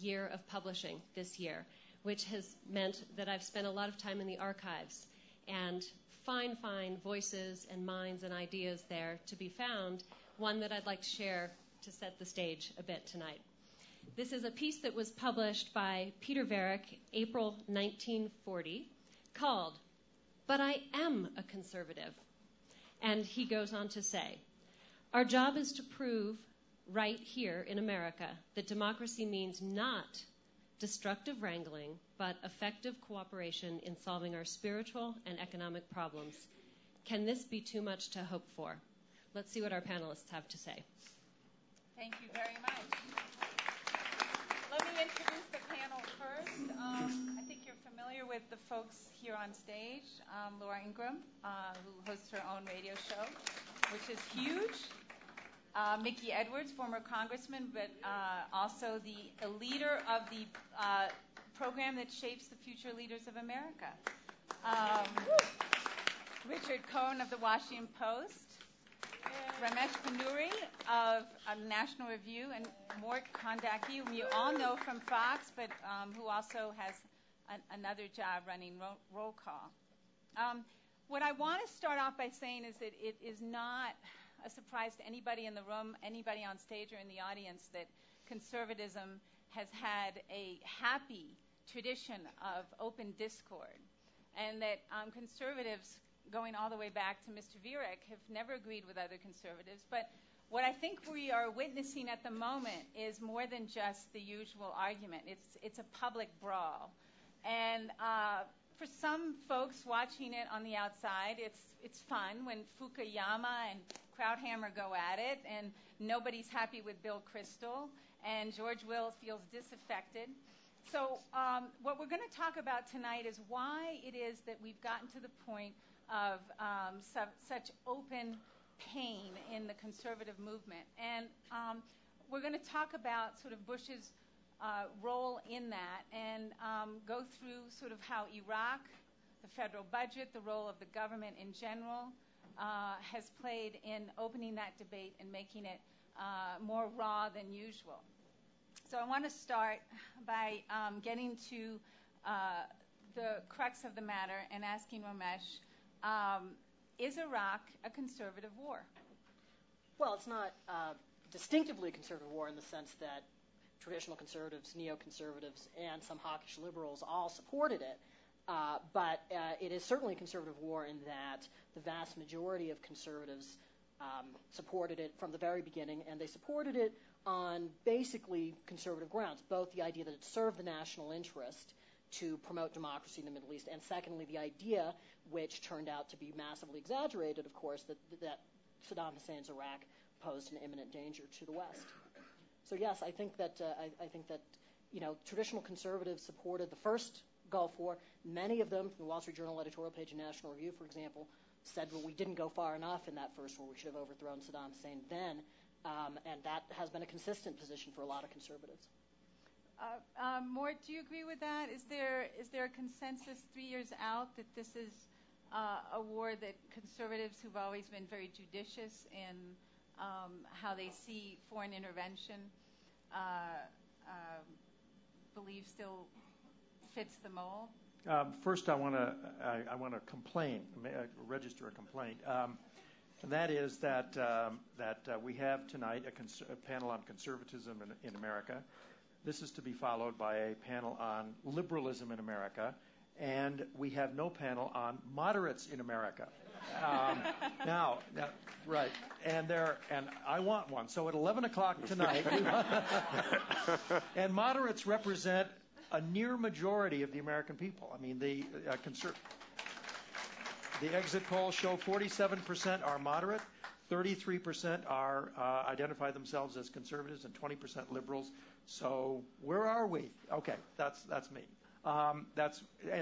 year of publishing this year, which has meant that I've spent a lot of time in the archives and fine voices and minds and ideas there to be found, one that I'd like to share to set the stage a bit tonight. This is a piece that was published by Peter Varick, April 1940, called "But I Am a Conservative." And he goes on to say, "Our job is to prove right here in America that democracy means not destructive wrangling, but effective cooperation in solving our spiritual and economic problems. Can this be too much to hope for?" Let's see what our panelists have to say. Thank you very much. Let me introduce the panel first. I think you're familiar with the folks here on stage. Laura Ingraham, who hosts her own radio show, which is huge. Mickey Edwards, former congressman, but also the leader of the program that shapes the future leaders of America. Richard Cohen of the Washington Post. Ramesh Ponnuri of National Review, and Mort Kondaki, whom you all know from Fox, but who also has another job running Roll Call. What I want to start off by saying is that it is not a surprise to anybody in the room, anybody on stage or in the audience, that conservatism has had a happy tradition of open discord, and that conservatives, going all the way back to Mr. Varick, have never agreed with other conservatives. But what I think we are witnessing at the moment is more than just the usual argument. It's a public brawl. And for some folks watching it on the outside, it's fun when Fukuyama and Krauthammer go at it, and nobody's happy with Bill Kristol, and George Will feels disaffected. So what we're going to talk about tonight is why it is that we've gotten to the point of such open pain in the conservative movement. And we're going to talk about sort of Bush's role in that, and go through sort of how Iraq, the federal budget, the role of the government in general has played in opening that debate and making it more raw than usual. So I want to start by getting to the crux of the matter and asking Ramesh, is Iraq a conservative war? Well, it's not distinctively a conservative war in the sense that traditional conservatives, neoconservatives, and some hawkish liberals all supported it. But it is certainly a conservative war in that the vast majority of conservatives supported it from the very beginning, and they supported it on basically conservative grounds, both the idea that it served the national interest to promote democracy in the Middle East, and secondly, the idea, which turned out to be massively exaggerated, of course, that Saddam Hussein's Iraq posed an imminent danger to the West. So yes, I think that traditional conservatives supported the first Gulf War. Many of them, from the Wall Street Journal editorial page and National Review, for example, said, well, we didn't go far enough in that first war. We should have overthrown Saddam Hussein then, and that has been a consistent position for a lot of conservatives. Mort, do you agree with that? Is there a consensus 3 years out that this is a war that conservatives, who've always been very judicious in how they see foreign intervention, believe still fits the mold? First, I want to complain, register a complaint. And that is that we have tonight a panel on conservatism in America. This is to be followed by a panel on liberalism in America, and we have no panel on moderates in America. Now, right, and I want one. So at 11 o'clock tonight, and moderates represent a near majority of the American people. I mean, the exit polls show 47% are moderate, 33% identify themselves as conservatives, and 20% liberals. So where are we? Okay, that's me. But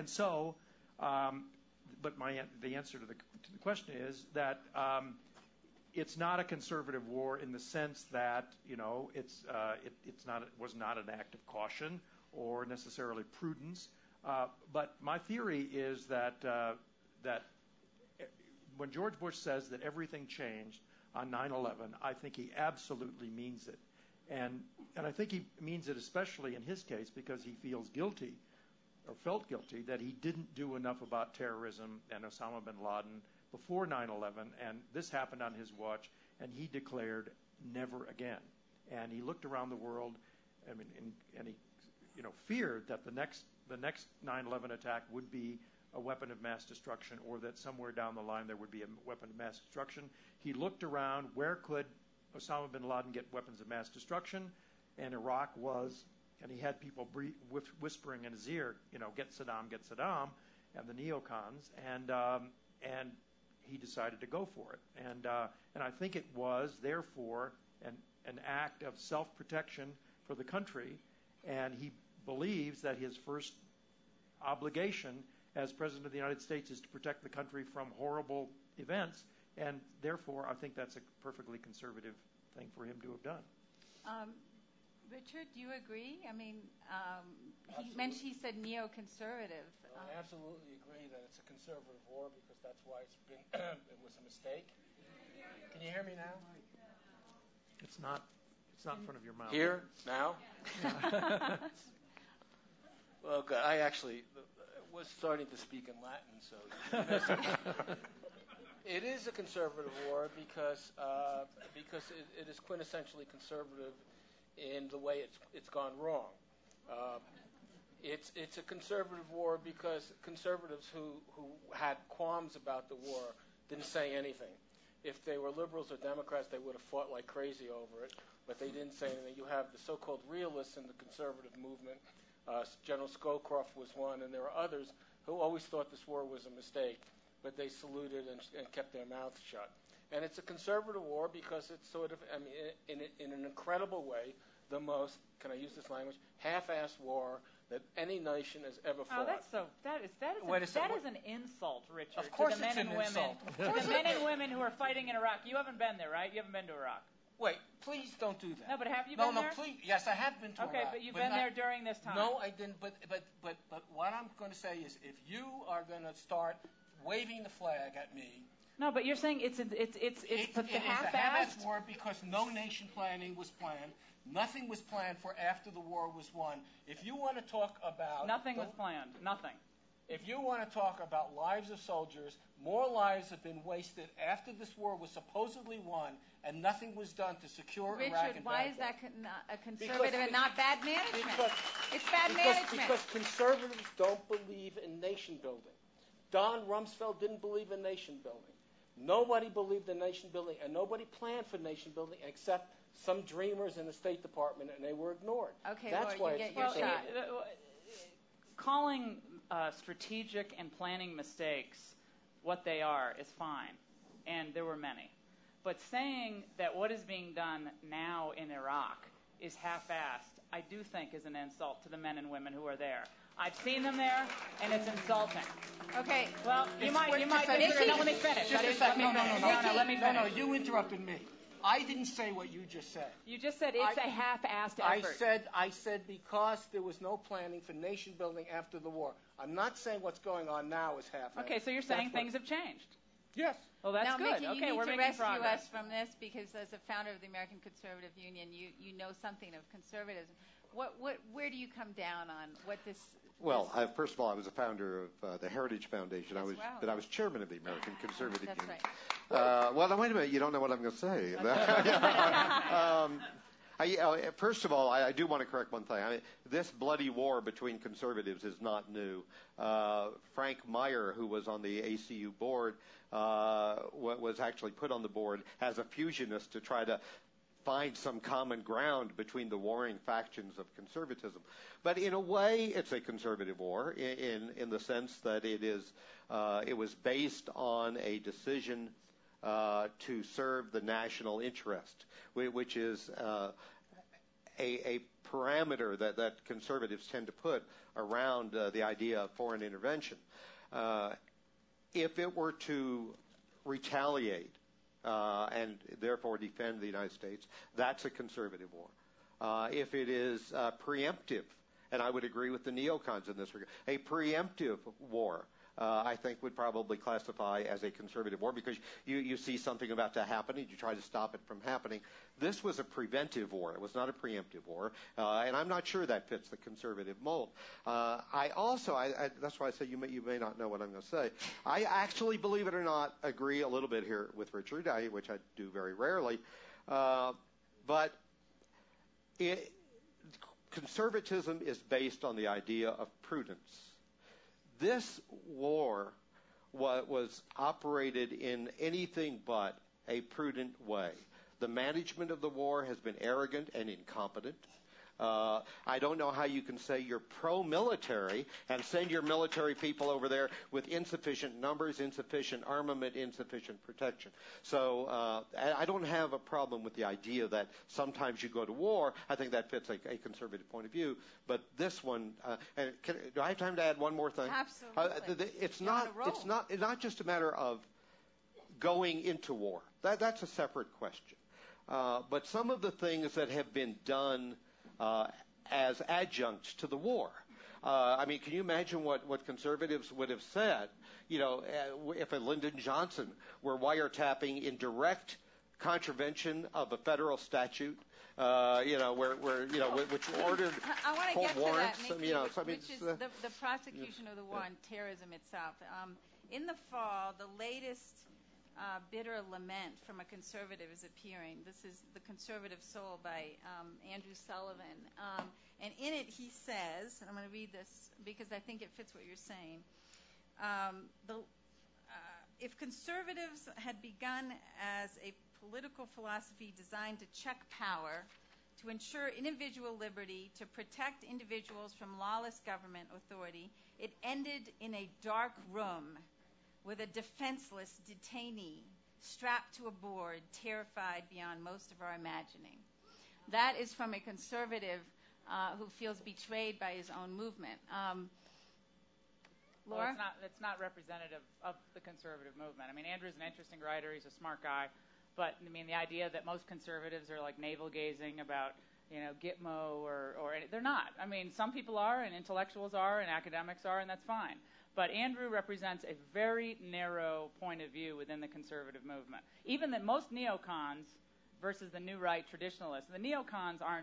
the answer to the question is that it's not a conservative war in the sense that it was not an act of caution or necessarily prudence. But my theory is that when George Bush says that everything changed on 9/11, I think he absolutely means it. And I think he means it especially in his case because he feels guilty or felt guilty that he didn't do enough about terrorism and Osama bin Laden before 9/11, and this happened on his watch, and he declared never again. And he looked around the world, and he, feared that the next 9/11 attack would be a weapon of mass destruction, or that somewhere down the line there would be a weapon of mass destruction. He looked around, where could Osama bin Laden get weapons of mass destruction? And Iraq was, and he had people whispering in his ear, get Saddam, and the neocons, and he decided to go for it. And I think it was, therefore, an act of self-protection for the country, and he believes that his first obligation as President of the United States is to protect the country from horrible events, and therefore I think that's a perfectly conservative thing for him to have done. Richard, do you agree? I mean, he said neoconservative. Well, I absolutely agree that it's a conservative war because that's why it's been it was a mistake. Can you hear me now? It's not in front of your mouth. Here? Now? Well, good. I actually was starting to speak in Latin, so it is a conservative war because it is quintessentially conservative in the way it's gone wrong. It's a conservative war because conservatives who had qualms about the war didn't say anything. If they were liberals or Democrats, they would have fought like crazy over it, but they didn't say anything. You have the so-called realists in the conservative movement. General Scowcroft was one, and there were others who always thought this war was a mistake, but they saluted and kept their mouths shut. And it's a conservative war because it's sort of, in an incredible way, the most, can I use this language, half-assed war that any nation has ever fought. That is an insult, Richard. Of course to the men it's and an women. insult. To the men and women who are fighting in Iraq. You haven't been there, right? You haven't been to Iraq. Wait, please don't do that. No, but have you been there? No, please. Yes, I have been to Iraq. Okay, but you've been there during this time. No, I didn't. But what I'm going to say is, if you are going to start waving the flag at me. No, but you're saying it's a half-assed war because no nation planning was planned. Nothing was planned for after the war was won. If you want to talk about nothing was planned. Nothing. If you want to talk about lives of soldiers, more lives have been wasted after this war was supposedly won, and nothing was done to secure Richard, Iraq and Baghdad. why is that a conservative and not bad management? It's bad management. Because conservatives don't believe in nation building. Don Rumsfeld didn't believe in nation building. Nobody believed in nation building, and nobody planned for nation building except some dreamers in the State Department, and they were ignored. Okay, that's Laura, why you get your shot. Calling strategic and planning mistakes what they are is fine, and there were many. But saying that what is being done now in Iraq is half-assed, I do think is an insult to the men and women who are there. I've seen them there, and it's insulting. Okay. Well, you might disagree. No, let me finish. Just a second. No, let me finish. No, you interrupted me. I didn't say what you just said. You just said it's a half-assed effort. I said because there was no planning for nation building after the war. I'm not saying what's going on now is half-assed. Okay, so you're saying things have changed. Yes. Well, that's now, good. Mickey, okay, you we're need to making rescue progress. us from this because as a founder of the American Conservative Union, you know something of conservatism. Where do you come down on what this? Well, first of all, I was a founder of the Heritage Foundation. I was chairman of the American Conservative Union. That's right. Well, now, wait a minute. You don't know what I'm going to say. First of all, I do want to correct one thing. This bloody war between conservatives is not new. Frank Meyer, who was on the ACU board, was actually put on the board as a fusionist to try to find some common ground between the warring factions of conservatism. But in a way, it's a conservative war in the sense that it was based on a decision to serve the national interest, which is a parameter that conservatives tend to put around the idea of foreign intervention. If it were to retaliate and therefore defend the United States, that's a conservative war. If it is preemptive, and I would agree with the neocons in this regard, a preemptive war I think would probably classify as a conservative war, because you see something about to happen and you try to stop it from happening. This was a preventive war. It was not a preemptive war, and I'm not sure that fits the conservative mold. That's why I say you may not know what I'm going to say. I actually, believe it or not, agree a little bit here with Richard, which I do very rarely. But conservatism is based on the idea of prudence. This war was operated in anything but a prudent way. The management of the war has been arrogant and incompetent. I don't know how you can say you're pro-military and send your military people over there with insufficient numbers, insufficient armament, insufficient protection. So I don't have a problem with the idea that sometimes you go to war. I think that fits a conservative point of view. But this one, do I have time to add one more thing? Absolutely. It's not just a matter of going into war. That's a separate question. But some of the things that have been done as adjuncts to the war. Can you imagine what conservatives would have said, if a Lyndon Johnson were wiretapping in direct contravention of a federal statute, which ordered I want to get to warrants, that, Nikki, which is the prosecution of the war on terrorism itself. In the fall, the latest bitter lament from a conservative is appearing. This is The Conservative Soul by Andrew Sullivan. And in it he says, and I'm going to read this because I think it fits what you're saying, if conservatives had begun as a political philosophy designed to check power, to ensure individual liberty, to protect individuals from lawless government authority, it ended in a dark room with a defenseless detainee strapped to a board, terrified beyond most of our imagining. That is from a conservative who feels betrayed by his own movement. Laura? Well, it's not representative of the conservative movement. Andrew's an interesting writer. He's a smart guy. But, the idea that most conservatives are like navel-gazing about, Gitmo or they're not. Some people are, and intellectuals are, and academics are, and that's fine. But Andrew represents a very narrow point of view within the conservative movement. Even that most neocons versus the new right traditionalists, the neocons aren't,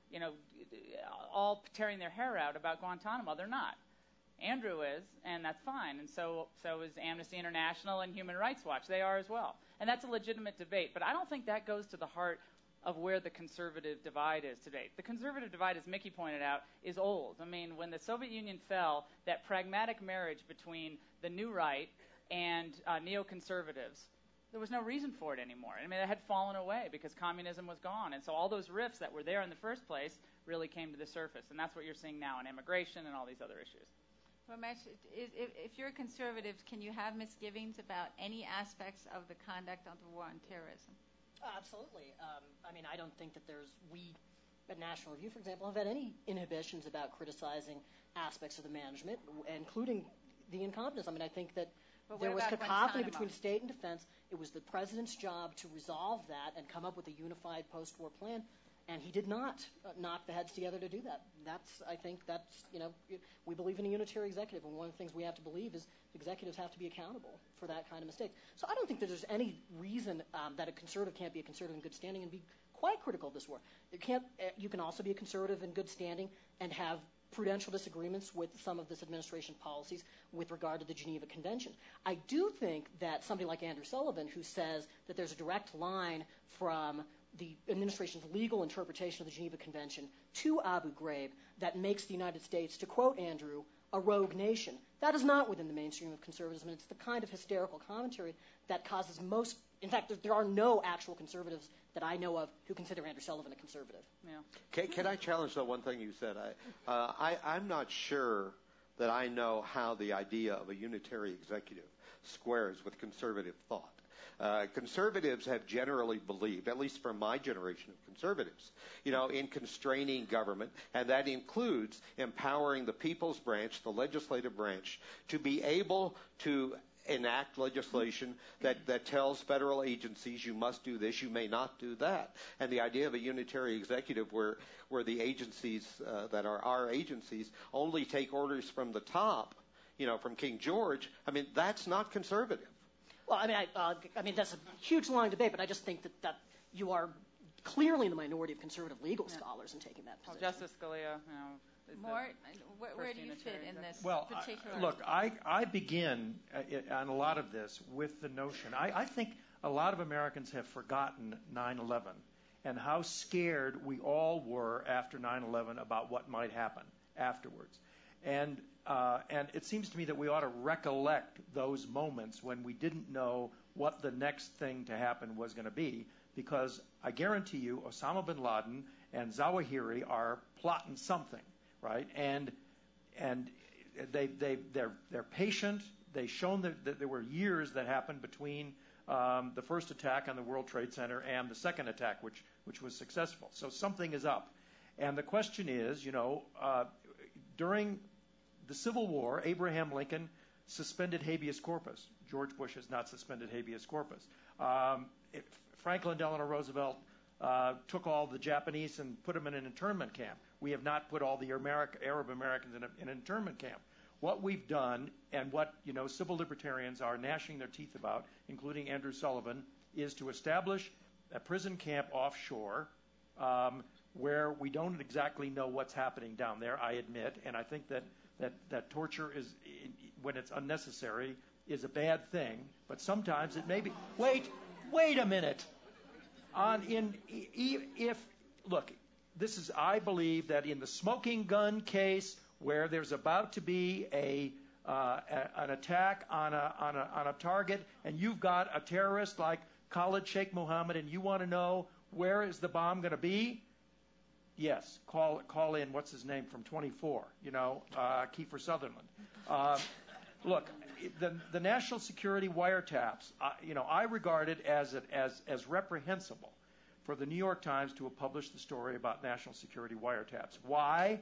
all tearing their hair out about Guantanamo. They're not. Andrew is, and that's fine. And so is Amnesty International and Human Rights Watch. They are as well. And that's a legitimate debate. But I don't think that goes to the heart of where the conservative divide is today. The conservative divide, as Mickey pointed out, is old. When the Soviet Union fell, that pragmatic marriage between the new right and neoconservatives, there was no reason for it anymore. It had fallen away because communism was gone. And so all those rifts that were there in the first place really came to the surface. And that's what you're seeing now in immigration and all these other issues. Ramesh, if you're a conservative, can you have misgivings about any aspects of the conduct of the war on terrorism? Absolutely. I don't think that we at National Review, for example, have had any inhibitions about criticizing aspects of the management, including the incompetence. I think that there was cacophony between state and defense. It was the president's job to resolve that and come up with a unified post-war plan, and he did not knock the heads together to do that. We believe in a unitary executive, and one of the things we have to believe is executives have to be accountable for that kind of mistake. So I don't think that there's any reason that a conservative can't be a conservative in good standing and be quite critical of this war. You can also be a conservative in good standing and have prudential disagreements with some of this administration policies with regard to the Geneva Convention. I do think that somebody like Andrew Sullivan, who says that there's a direct line from the administration's legal interpretation of the Geneva Convention to Abu Ghraib that makes the United States, to quote Andrew, a rogue nation. That is not within the mainstream of conservatism, and it's the kind of hysterical commentary that causes most – in fact, there are no actual conservatives that I know of who consider Andrew Sullivan a conservative. Yeah. Can I challenge the one thing you said? I'm not sure that I know how the idea of a unitary executive squares with conservative thought. Conservatives have generally believed, at least from my generation of conservatives, in constraining government, and that includes empowering the people's branch, the legislative branch, to be able to enact legislation that tells federal agencies you must do this, you may not do that. And the idea of a unitary executive where the agencies that are our agencies only take orders from the top from King George, that's not conservative. Well, I mean that's a huge long debate, but I just think that you are clearly in the minority of conservative legal scholars in taking that position. Justice Scalia, Mort, where do you fit in this particular? Look, I begin on a lot of this with the notion. I think a lot of Americans have forgotten 9/11 and how scared we all were after 9/11 about what might happen afterwards. And it seems to me that we ought to recollect those moments when we didn't know what the next thing to happen was going to be, because I guarantee you Osama bin Laden and Zawahiri are plotting something, right? And they're patient. They've shown that there were years that happened between the first attack on the World Trade Center and the second attack, which was successful. So something is up. And the question is, during the Civil War, Abraham Lincoln suspended habeas corpus. George Bush has not suspended habeas corpus. Franklin Delano Roosevelt took all the Japanese and put them in an internment camp. We have not put all the Arab Americans in an internment camp. What we've done, and what civil libertarians are gnashing their teeth about, including Andrew Sullivan, is to establish a prison camp offshore where we don't exactly know what's happening down there, I admit, and I think that torture is, when it's unnecessary, is a bad thing, but sometimes it may be. Wait a minute. Look, this is, I believe that in the smoking gun case, where there's about to be an attack on a target, and you've got a terrorist like Khalid Sheikh Mohammed, and you want to know where is the bomb going to be? Yes, call in what's his name from 24, Kiefer Sutherland. Look, the national security wiretaps, I regard it as reprehensible for the New York Times to have published the story about national security wiretaps. Why?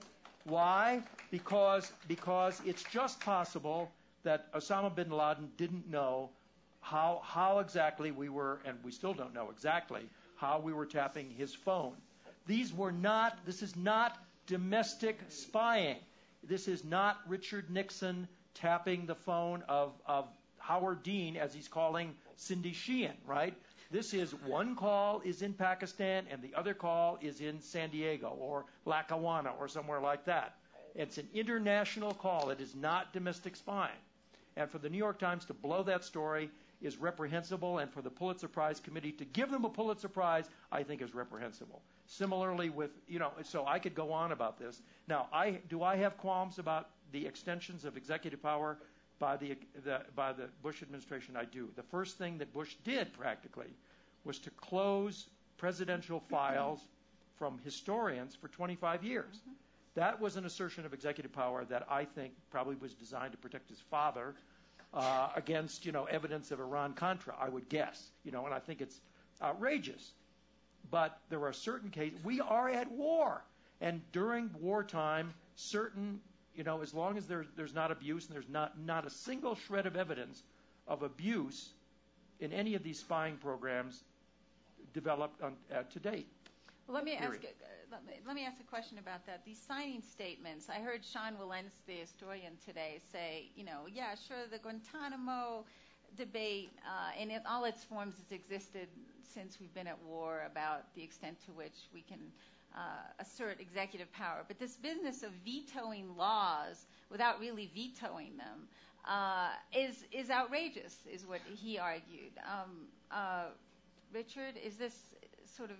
Because it's just possible that Osama bin Laden didn't know how exactly we were, and we still don't know exactly how we were tapping his phone. This is not domestic spying. This is not Richard Nixon tapping the phone of Howard Dean, as he's calling Cindy Sheehan, right? This is one call is in Pakistan and the other call is in San Diego or Lackawanna or somewhere like that. It's an international call. It is not domestic spying. And for the New York Times to blow that story is reprehensible, and for the Pulitzer Prize Committee to give them a Pulitzer Prize, I think is reprehensible. Similarly with, so I could go on about this. Now, do I have qualms about the extensions of executive power by the Bush administration? I do. The first thing that Bush did practically was to close presidential files from historians for 25 years. Mm-hmm. That was an assertion of executive power that I think probably was designed to protect his father against, evidence of Iran-Contra, I would guess, and I think it's outrageous. But there are certain cases. We are at war, and during wartime, certain, as long as there's not abuse and there's not a single shred of evidence of abuse in any of these spying programs developed to date. Well, let me ask a question about that. These signing statements, I heard Sean Wilentz, the historian, today say, yeah, sure, the Guantanamo debate in all its forms has existed since we've been at war about the extent to which we can assert executive power. But this business of vetoing laws without really vetoing them is outrageous, is what he argued. Richard, is this sort of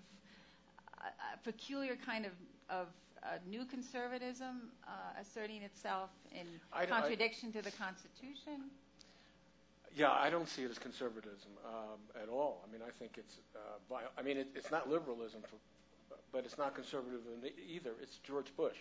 a peculiar kind of new conservatism asserting itself in contradiction to the Constitution? Yeah, I don't see it as conservatism at all. I think it's it's not liberalism, but it's not conservatism either. It's George Bush.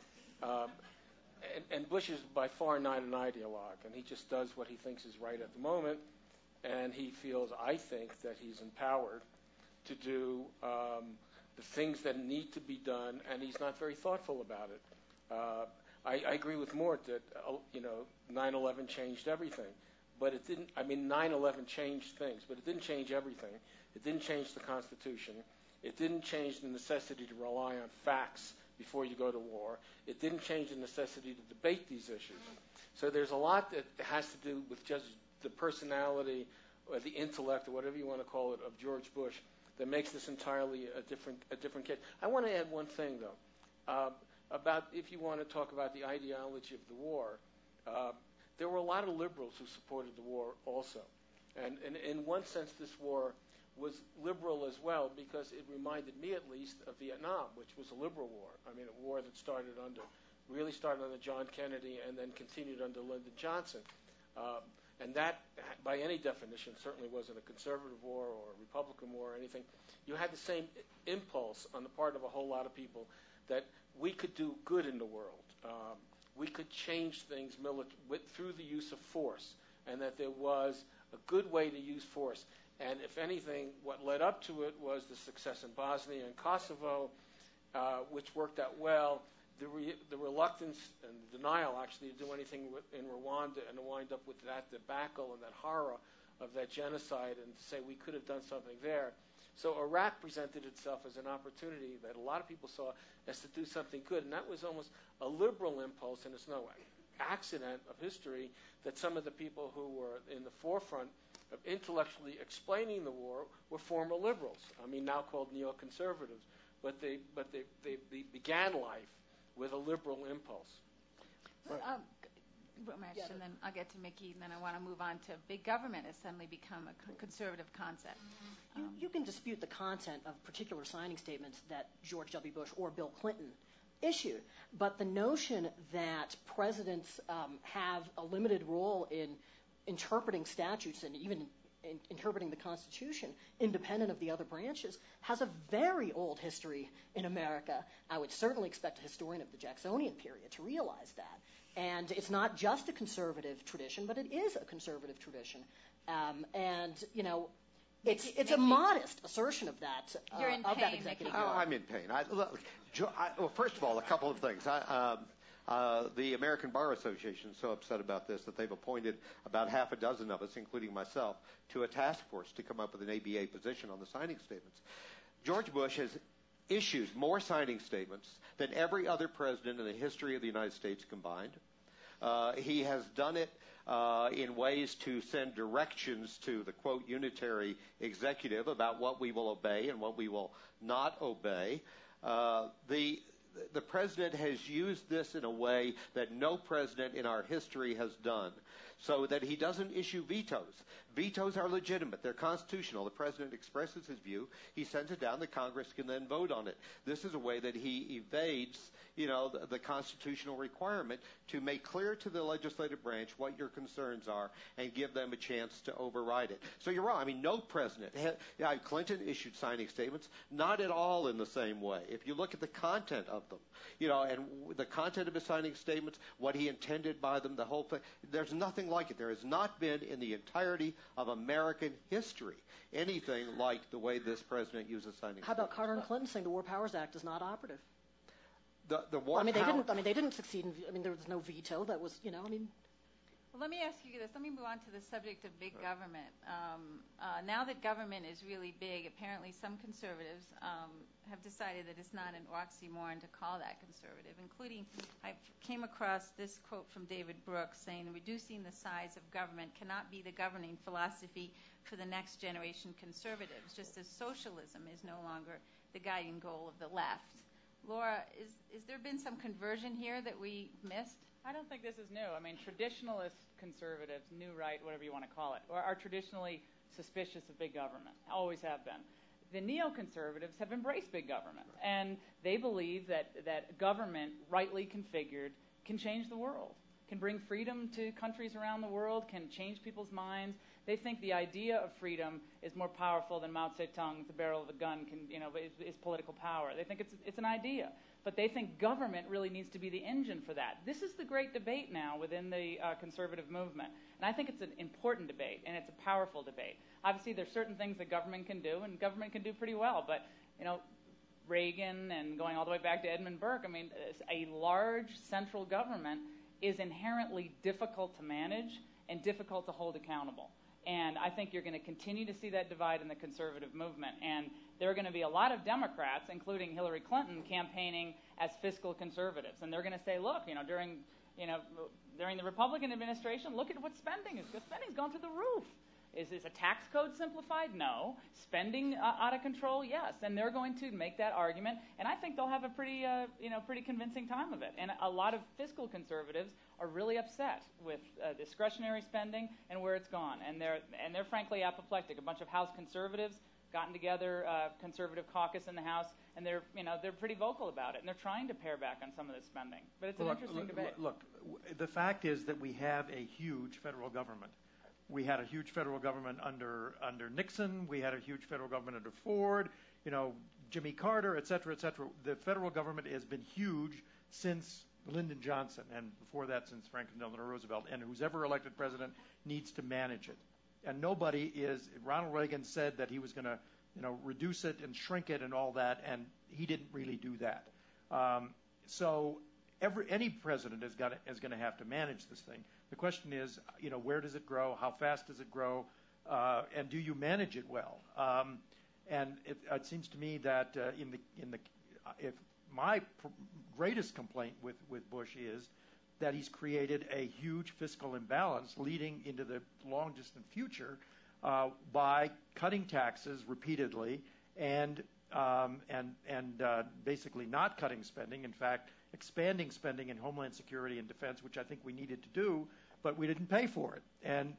And Bush is by far not an ideologue, and he just does what he thinks is right at the moment, and he feels, I think, that he's empowered to do the things that need to be done, and he's not very thoughtful about it. I agree with Mort that 9/11 changed everything, but it didn't. 9/11 changed things, but it didn't change everything. It didn't change the Constitution. It didn't change the necessity to rely on facts before you go to war. It didn't change the necessity to debate these issues. So there's a lot that has to do with just the personality or the intellect or whatever you want to call it of George Bush that makes this entirely a different case. I want to add one thing, though, about if you want to talk about the ideology of the war. There were a lot of liberals who supported the war also. And in one sense, this war was liberal as well because it reminded me, at least, of Vietnam, which was a liberal war. I mean, a war that really started under John Kennedy and then continued under Lyndon Johnson. And that, by any definition, certainly wasn't a conservative war or a Republican war or anything. You had the same impulse on the part of a whole lot of people that we could do good in the world. We could change things through the use of force, and that there was a good way to use force. And if anything, what led up to it was the success in Bosnia and Kosovo, which worked out well. The reluctance and the denial, actually, to do anything in Rwanda and to wind up with that debacle and that horror of that genocide and to say we could have done something there. So Iraq presented itself as an opportunity that a lot of people saw as to do something good, and that was almost a liberal impulse, and it's no accident of history that some of the people who were in the forefront of intellectually explaining the war were former liberals. I mean, now called neoconservatives, but they began life with a liberal impulse. And then I'll get to Mickey, and then I want to move on to big government has suddenly become a conservative concept. You can dispute the content of particular signing statements that George W. Bush or Bill Clinton issued, but the notion that presidents have a limited role in interpreting statutes and even interpreting the Constitution independent of the other branches has a very old history in America. I would certainly expect a historian of the Jacksonian period to realize that. And it's not just a conservative tradition, but it is a conservative tradition. It's a modest assertion of that. You're in of pain, that executive Mickey. order. I'm in pain. Well, first of all, a couple of things. The American Bar Association is so upset about this that they've appointed about half a dozen of us, including myself, to a task force to come up with an ABA position on the signing statements. George Bush has issued more signing statements than every other president in the history of the United States combined. He has done it in ways to send directions to the, quote, unitary executive about what we will obey and what we will not obey. The president has used this in a way that no president in our history has done, so that he doesn't issue vetoes. Vetoes are legitimate. They're constitutional. The president expresses his view. He sends it down. The Congress can then vote on it. This is a way that he evades, the constitutional requirement to make clear to the legislative branch what your concerns are and give them a chance to override it. So you're wrong. I mean, no president. Clinton issued signing statements, not at all in the same way. If you look at the content of them, and the content of his signing statements, what he intended by them, the whole thing, there's nothing like it. There has not been in the entirety of American history anything like the way this president uses signing statements. How about Carter and Clinton saying the War Powers Act is not operative? They didn't succeed. There was no veto. That was, Well, let me ask you this. Let me move on to the subject of big government. Now that government is really big, apparently some conservatives have decided that it's not an oxymoron to call that conservative, including I came across this quote from David Brooks saying, reducing the size of government cannot be the governing philosophy for the next generation conservatives, just as socialism is no longer the guiding goal of the left. Laura, is there been some conversion here that we missed? I don't think this is new. I mean, traditionalist conservatives, new right, whatever you want to call it, are traditionally suspicious of big government, always have been. The neoconservatives have embraced big government, and they believe that government, rightly configured, can change the world, can bring freedom to countries around the world, can change people's minds. They think the idea of freedom is more powerful than Mao Zedong, the barrel of a gun, is political power. They think it's an idea. But they think government really needs to be the engine for that. This is the great debate now within the conservative movement. And I think it's an important debate, and it's a powerful debate. Obviously, there's certain things that government can do, and government can do pretty well. But, Reagan and going all the way back to Edmund Burke, a large central government is inherently difficult to manage and difficult to hold accountable. And I think you're going to continue to see that divide in the conservative movement. And there are going to be a lot of Democrats, including Hillary Clinton, campaigning as fiscal conservatives. And they're going to say, look, during the Republican administration, look at what spending is. Spending's gone through the roof. Is a tax code simplified? No. Spending out of control? Yes. And they're going to make that argument, and I think they'll have a pretty convincing time of it. And a lot of fiscal conservatives are really upset with discretionary spending and where it's gone. And they're frankly apoplectic. A bunch of House conservatives gotten together, conservative caucus in the House, and they're pretty vocal about it, and they're trying to pare back on some of this spending. But it's an interesting debate. Look, the fact is that we have a huge federal government. We had a huge federal government under Nixon. We had a huge federal government under Ford, Jimmy Carter, et cetera, et cetera. The federal government has been huge since Lyndon Johnson, and before that since Franklin Delano Roosevelt. And who's ever elected president needs to manage it. And Ronald Reagan said that he was going to, reduce it and shrink it and all that, and he didn't really do that. So any president is going to have to manage this thing. The question is, where does it grow? How fast does it grow? And do you manage it well? And it seems to me that if my greatest complaint with Bush is that he's created a huge fiscal imbalance leading into the long distant future by cutting taxes repeatedly and basically not cutting spending. In fact, expanding spending in Homeland Security and Defense, which I think we needed to do, but we didn't pay for it, and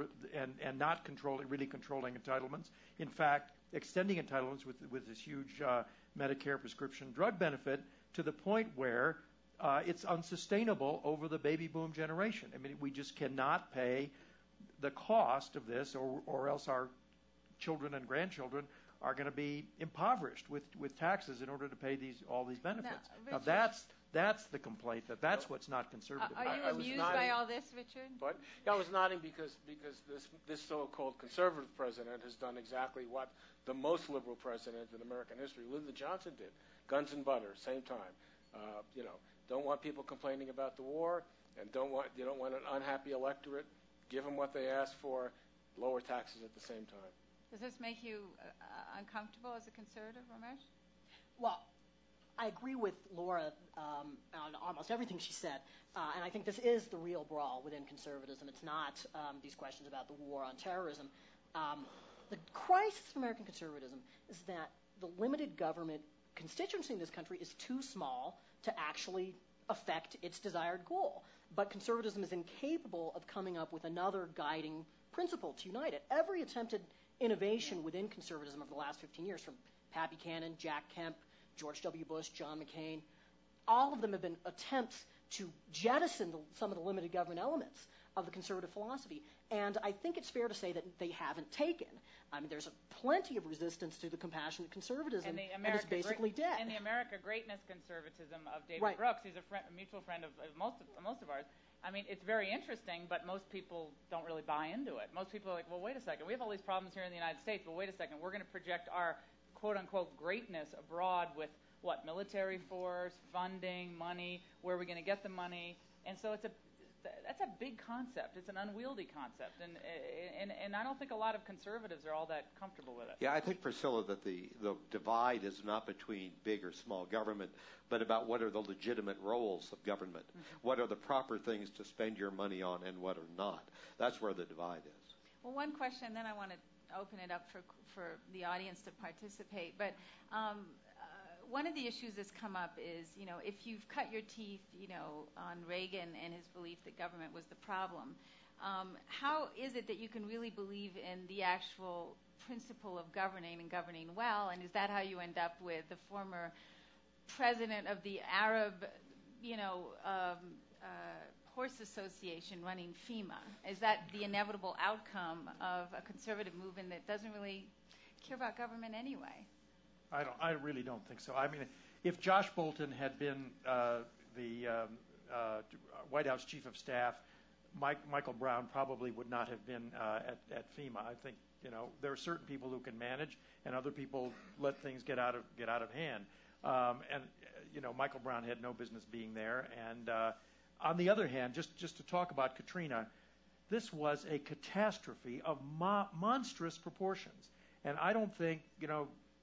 not really controlling entitlements. In fact, extending entitlements with this huge Medicare prescription drug benefit to the point where it's unsustainable over the baby boom generation. I mean, we just cannot pay the cost of this, or else our children and grandchildren are going to be impoverished with taxes in order to pay all these benefits. Now that's the complaint. That's what's not conservative. Are you amused by all this, Richard? What? Yeah, I was nodding because this so-called conservative president has done exactly what the most liberal president in American history, Lyndon Johnson, did. Guns and butter, same time. Don't want people complaining about the war, and you don't want an unhappy electorate. Give them what they ask for, lower taxes at the same time. Does this make you uncomfortable as a conservative, Ramesh? Well, I agree with Laura on almost everything she said, and I think this is the real brawl within conservatism. It's not these questions about the war on terrorism. The crisis of American conservatism is that the limited government constituency in this country is too small to actually affect its desired goal. But conservatism is incapable of coming up with another guiding principle to unite it. Every attempted innovation within conservatism over the last 15 years, from Pat Buchanan, Jack Kemp, George W. Bush, John McCain, all of them have been attempts to jettison some of the limited government elements of the conservative philosophy. And I think it's fair to say that they haven't taken. I mean, there's plenty of resistance to the compassionate conservatism, and it's basically dead. And the America Greatness conservatism of David Brooks, he's a mutual friend of most of ours. I mean, it's very interesting, but most people don't really buy into it. Most people are like, well, wait a second. We have all these problems here in the United States, but wait a second. We're going to project our quote-unquote greatness abroad with what? Military force, funding, money. Where are we going to get the money? And so that's a big concept. It's an unwieldy concept, and I don't think a lot of conservatives are all that comfortable with it. Yeah, I think, Priscilla, that the divide is not between big or small government, but about what are the legitimate roles of government. Mm-hmm. What are the proper things to spend your money on and what are not. That's where the divide is. Well, one question, then I want to open it up for the audience to participate. But one of the issues that's come up is, if you've cut your teeth, on Reagan and his belief that government was the problem, how is it that you can really believe in the actual principle of governing and governing well? And is that how you end up with the former president of the Arab, Horse Association running FEMA? Is that the inevitable outcome of a conservative movement that doesn't really care about government anyway? I really don't think so. I mean, if Josh Bolten had been the White House Chief of Staff, Michael Brown probably would not have been at FEMA. I think there are certain people who can manage, and other people let things get out of hand. And Michael Brown had no business being there. And on the other hand, just to talk about Katrina, this was a catastrophe of monstrous proportions. And I don't think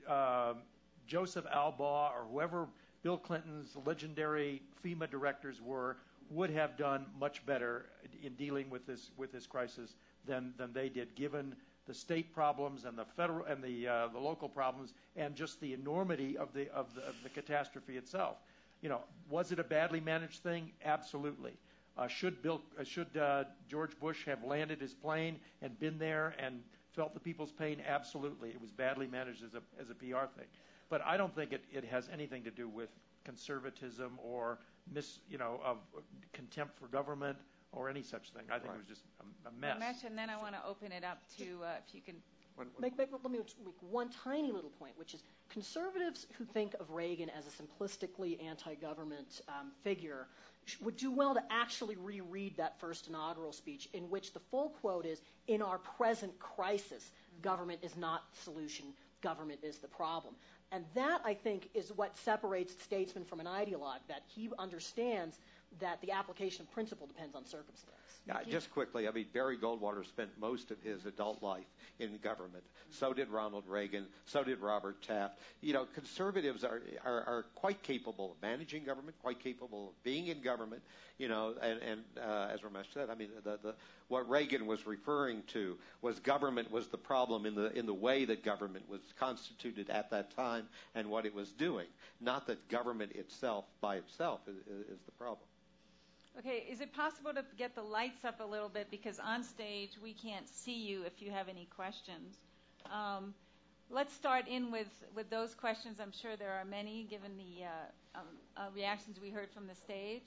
Joseph Albaugh or whoever Bill Clinton's legendary FEMA directors would have done much better in dealing with this crisis than they did, given the state problems and the federal and the local problems, and just the enormity of the catastrophe itself. Was it a badly managed thing? Absolutely. Should George Bush have landed his plane and been there and felt the people's pain? Absolutely. It was badly managed as a PR thing. But I don't think it has anything to do with conservatism or of contempt for government or any such thing. I think it was just a mess. Ramesh, and then I want to open it up to if you can. Let me make one tiny little point, which is conservatives who think of Reagan as a simplistically anti-government figure would do well to actually reread that first inaugural speech, in which the full quote is, "In our present crisis, government is not the solution, government is the problem." And that, I think, is what separates the statesman from an ideologue, that he understands that the application of principle depends on circumstance. Yeah, just quickly, Barry Goldwater spent most of his adult life in government. So did Ronald Reagan. So did Robert Taft. Conservatives are quite capable of managing government, quite capable of being in government. And as Ramesh said, what Reagan was referring to was government was the problem in the way that government was constituted at that time and what it was doing, not that government itself by itself is the problem. Okay, is it possible to get the lights up a little bit, because on stage we can't see you if you have any questions. Let's start in with those questions. I'm sure there are many, given the reactions we heard from the stage.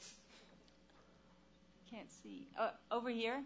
Can't see. Over here.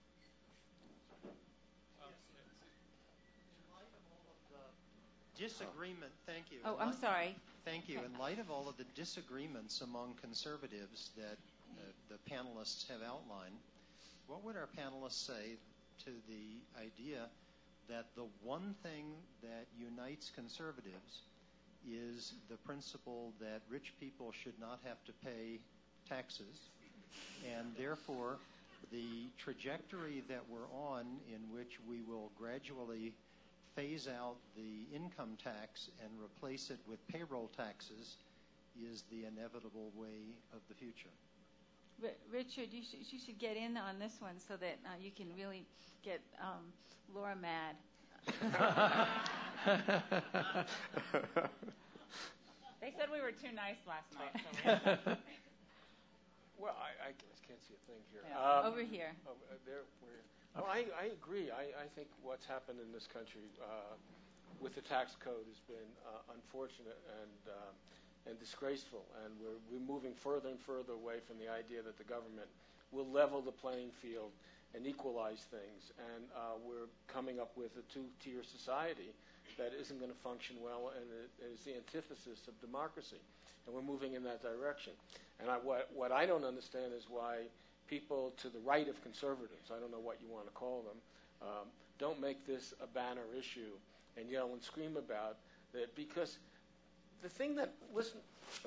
Disagreement. Thank you. Oh, I'm sorry. Thank you. Okay. In light of all of the disagreements among conservatives that the panelists have outlined, what would our panelists say to the idea that the one thing that unites conservatives is the principle that rich people should not have to pay taxes, and therefore the trajectory that we're on, in which we will gradually phase out the income tax and replace it with payroll taxes, is the inevitable way of the future? Richard, you should get in on this one so that you can really get Laura mad. They said we were too nice last night. Well, I can't see a thing here. Yeah. Over here. I agree. I think what's happened in this country with the tax code has been unfortunate and disgraceful, and we're moving further and further away from the idea that the government will level the playing field and equalize things, and we're coming up with a two-tier society that isn't going to function well, and it is the antithesis of democracy, and we're moving in that direction. And what I don't understand is why people to the right of conservatives, I don't know what you want to call them, don't make this a banner issue and yell and scream about it, because the thing that listening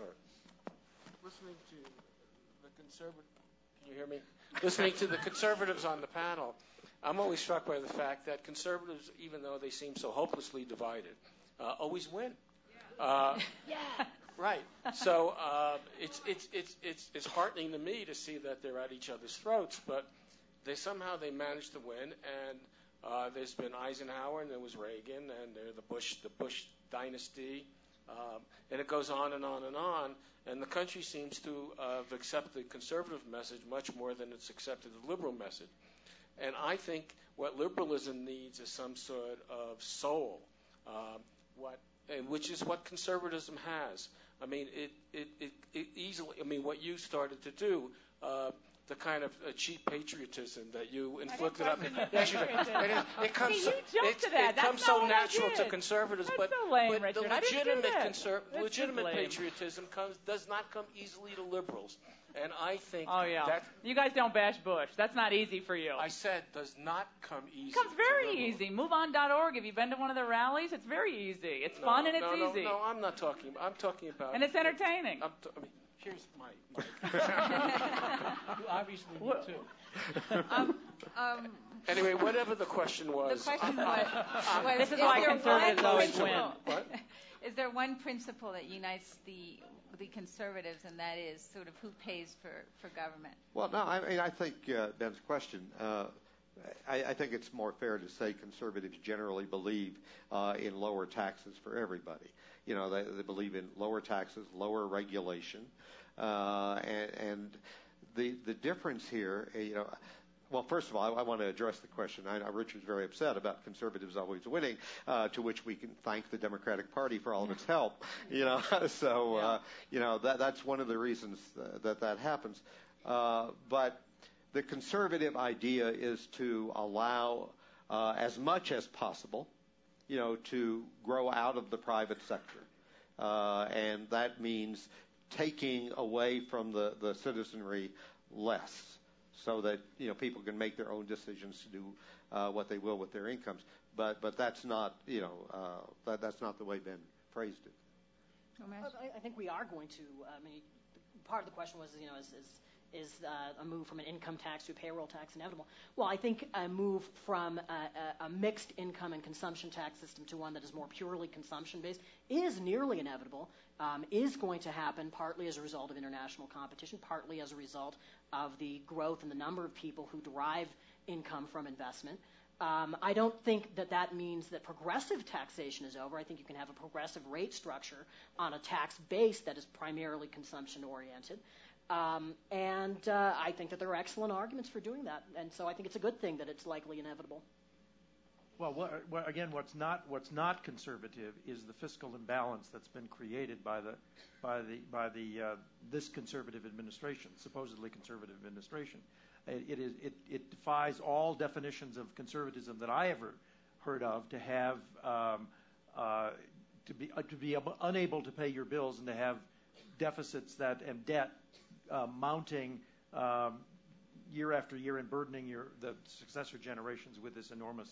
to the conservative, can you hear me? Listening to the conservatives on the panel, I'm always struck by the fact that conservatives, even though they seem so hopelessly divided, always win. Yeah. Right. So it's heartening to me to see that they're at each other's throats, but they managed to win. And there's been Eisenhower, and there was Reagan, and there's the Bush dynasty, and it goes on and on and on. And the country seems to have accepted the conservative message much more than it's accepted the liberal message. And I think what liberalism needs is some sort of soul, which is what conservatism has. I mean, it easily. I mean, what you started to do, the kind of cheap patriotism that you inflicted on me. It comes. See, you jumped to that. It comes so natural to conservatives, That's but so lame, but the Richard. I didn't do that. legitimate patriotism does not come easily to liberals. And I think that you guys don't bash Bush. That's not easy for you. I said does not come easy. It comes very easy. MoveOn.org. Have you been to one of the rallies? It's very easy. It's fun and it's easy. No, I'm not talking. I'm talking about. And it's entertaining. Here's my. You obviously do too. Anyway, whatever the question was. The question was this is why conservatives always win. What? Is there one principle that unites the conservatives, and that is sort of who pays for government? Well, no, I mean, I think Ben's question, I think it's more fair to say conservatives generally believe in lower taxes for everybody. You know, they believe in lower taxes, lower regulation, and the difference here, you know. Well, first of all, I want to address the question. I know Richard's very upset about conservatives always winning, to which we can thank the Democratic Party for all of its help. You know, so you know that's one of the reasons that happens. But the conservative idea is to allow as much as possible, you know, to grow out of the private sector, and that means taking away from the citizenry less, so that, you know, people can make their own decisions to do what they will with their incomes. But that's not, you know, that's not the way Ben phrased it. I think we are going to. I mean, part of the question was, you know, is a move from an income tax to a payroll tax inevitable? Well, I think a move from a mixed income and consumption tax system to one that is more purely consumption-based is nearly inevitable, is going to happen partly as a result of international competition, partly as a result of the growth in the number of people who derive income from investment. I don't think that means that progressive taxation is over. I think you can have a progressive rate structure on a tax base that is primarily consumption-oriented. And I think that there are excellent arguments for doing that. And so I think it's a good thing that it's likely inevitable. Well, again, what's not conservative is the fiscal imbalance that's been created by this conservative administration, supposedly conservative administration. It defies all definitions of conservatism that I ever heard of to have to be unable to pay your bills and to have deficits and debt mounting year after year and burdening the successor generations with this enormous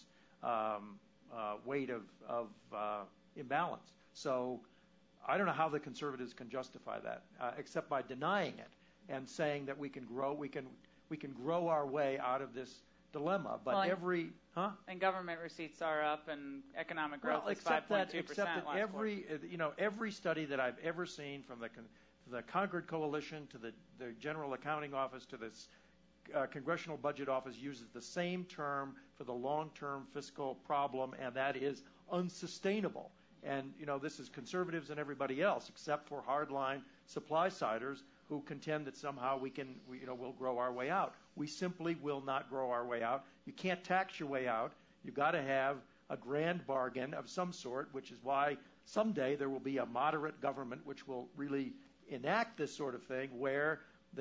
weight of imbalance. So I don't know how the conservatives can justify that, except by denying it and saying that we can grow our way out of this dilemma. But and government receipts are up, and economic growth is 5.2% last quarter. Every study that I've ever seen, from the Concord Coalition to the General Accounting Office to the Congressional Budget Office, uses the same term for the long-term fiscal problem, and that is unsustainable. And, you know, this is conservatives and everybody else, except for hardline supply-siders who contend that somehow we'll grow our way out. We simply will not grow our way out. You can't tax your way out. You've got to have a grand bargain of some sort, which is why someday there will be a moderate government which will really enact this sort of thing, where the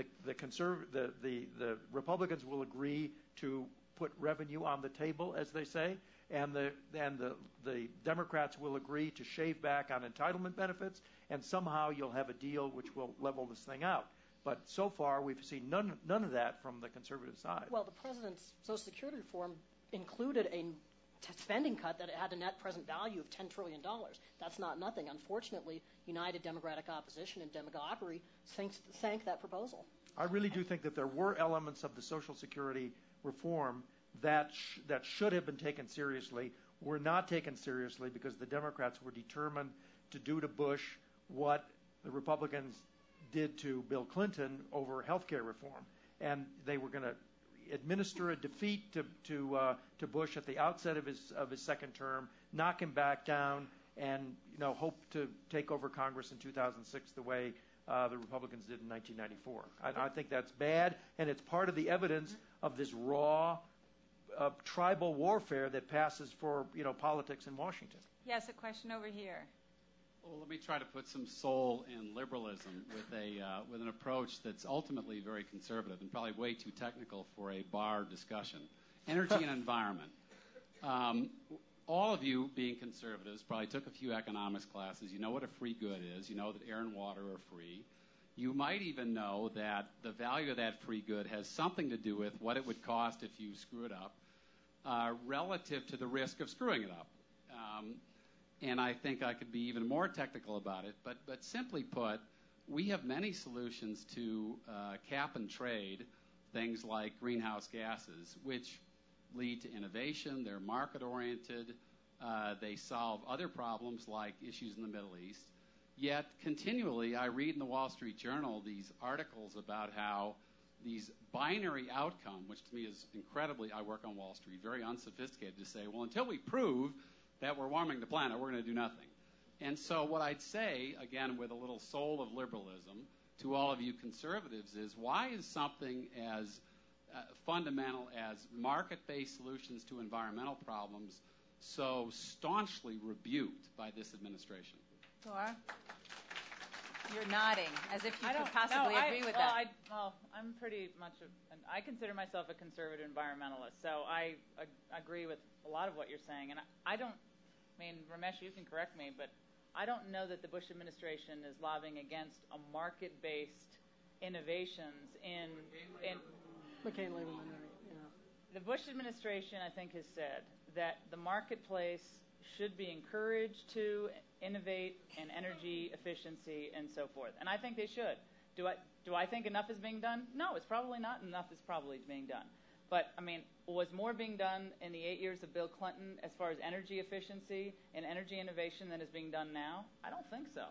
Republicans will agree to put revenue on the table, as they say, and the Democrats will agree to shave back on entitlement benefits, and somehow you'll have a deal which will level this thing out. But so far, we've seen none of that from the conservative side. Well, the president's Social Security reform included a spending cut that had a net present value of $10 trillion. That's not nothing. Unfortunately, United Democratic Opposition and demagoguery sank that proposal. I really do think that there were elements of the Social Security reform that should have been taken seriously, were not taken seriously because the Democrats were determined to do to Bush what the Republicans did to Bill Clinton over health care reform. And they were going to administer a defeat to Bush at the outset of his second term, knock him back down, and hope to take over Congress in 2006 the way the Republicans did in 1994. I think that's bad, and it's part of the evidence of this raw tribal warfare that passes for politics in Washington. Yes, a question over here. Well, let me try to put some soul in liberalism with an approach that's ultimately very conservative and probably way too technical for a bar discussion. Energy and environment. All of you, being conservatives, probably took a few economics classes. You know what a free good is. You know that air and water are free. You might even know that the value of that free good has something to do with what it would cost if you screw it up relative to the risk of screwing it up. And I think I could be even more technical about it. But simply put, we have many solutions to cap and trade things like greenhouse gases, which lead to innovation. They're market-oriented. They solve other problems like issues in the Middle East. Yet, continually, I read in the Wall Street Journal these articles about how these binary outcome, which to me is incredibly, I work on Wall Street, very unsophisticated to say, well, until we prove that we're warming the planet, we're going to do nothing. And so what I'd say, again, with a little soul of liberalism to all of you conservatives is, why is something as fundamental as market-based solutions to environmental problems so staunchly rebuked by this administration? Laura? You're nodding, as if you could possibly agree with that. I'm pretty much I consider myself a conservative environmentalist, so I agree with a lot of what you're saying. And Ramesh, you can correct me, but I don't know that the Bush administration is lobbying against a market-based innovations in McCain-Lieberman, The Bush administration, I think, has said that the marketplace should be encouraged to innovate in energy efficiency and so forth. And I think they should. Do I think enough is being done? No, it's probably not enough is probably being done. But, was more being done in the 8 years of Bill Clinton as far as energy efficiency and energy innovation than is being done now? I don't think so.